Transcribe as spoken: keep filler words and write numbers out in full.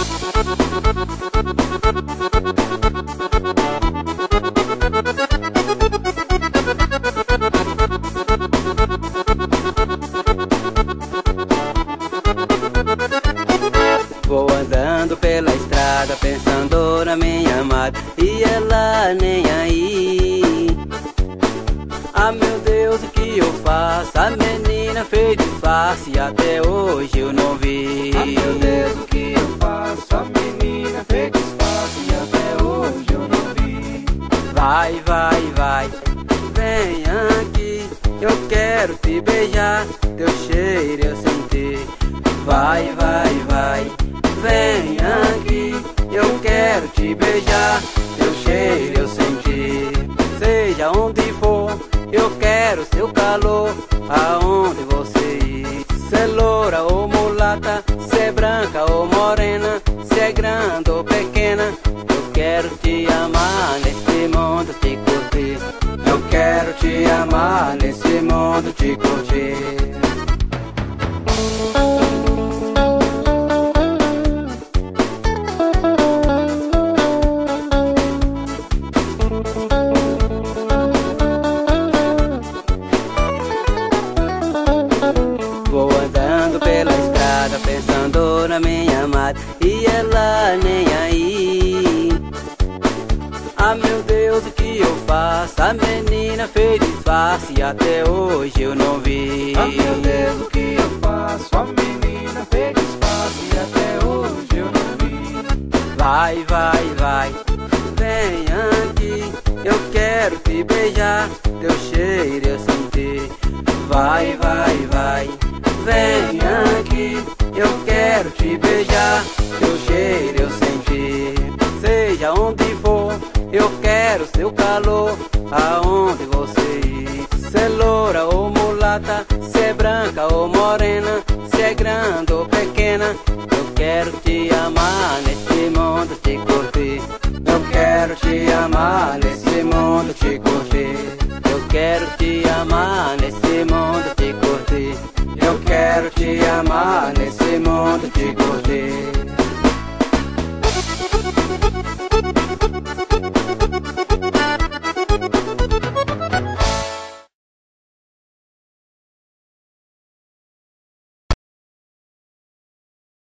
Vou andando pela estrada pensando na minha amada e ela nem aí. Ah, meu Deus, o que eu faço? A menina fez disfarce e até hoje eu não vi. Ah, meu Deus, o que eu faço? A menina fez disfarce e até hoje eu não vi. Vai, vai, vai, vem aqui, eu quero te beijar, teu cheiro eu senti. Vai, vai, vai, vem aqui, eu quero te beijar, teu cheiro eu senti. Seja onde for, eu quero seu calor, aonde você ir. Se é loura ou mulata, se é branca ou morena, se é grande ou pequena, eu quero te amar nesse mundo, te curtir. Eu quero te amar nesse mundo, te curtir. Vou andando pela estrada pensando na minha amada e ela nem aí. Ah, meu Deus, o que eu faço? A menina fez disfarce e até hoje eu não vi. Ah, meu Deus, o que eu faço? A menina fez disfarce e até hoje eu não vi. Vai, vai, vai, vem aqui, eu quero te beijar, teu cheiro eu senti. Vai, vai, vai, vem aqui, eu quero te beijar, teu cheiro eu senti. Seja onde for, eu quero seu calor, aonde você ir. Se é loura ou mulata, se é branca ou morena, se é grande ou pequena, eu quero te amar nesse mundo, te curtir. Eu quero te amar nesse mundo, te curtir. Eu quero te amar nesse mundo, te curtir. Eu quero te amar nesse mundo, te curtir.